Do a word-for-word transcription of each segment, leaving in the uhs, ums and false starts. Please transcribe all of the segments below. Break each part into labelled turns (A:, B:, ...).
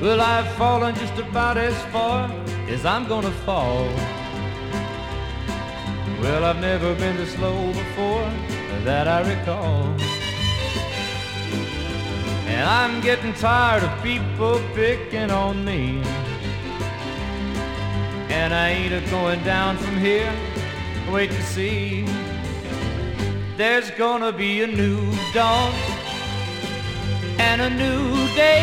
A: Well, I've fallen just about as far as I'm gonna fall. Well, I've never been this low before that I recall. And I'm getting tired of people picking on me. And I ain't a-going down from here, wait to see. There's gonna be a new dawn and a new day.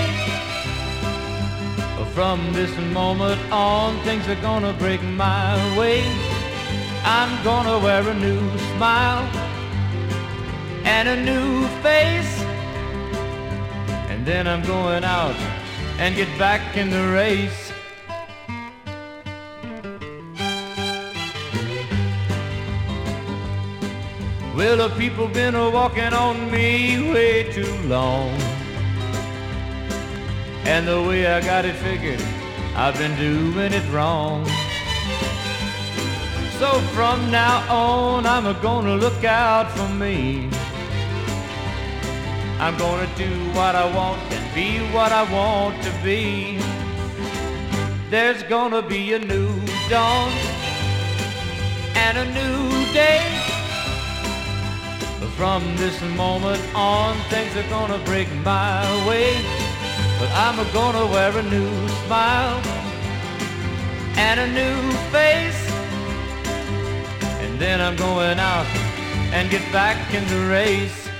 A: From this moment on, things are gonna break my way. I'm gonna wear a new smile and a new face. And then I'm going out and get back in the race. Well, the people been a-walking on me way too long. And the way I got it figured, I've been doing it wrong. So from now on, I'm gonna look out for me. I'm gonna do what I want and be what I want to be. There's gonna be a new dawn and a new day. From this moment on, things are gonna break my way. But I'm gonna wear a new smile and a new face. And then I'm going out and get back in the race.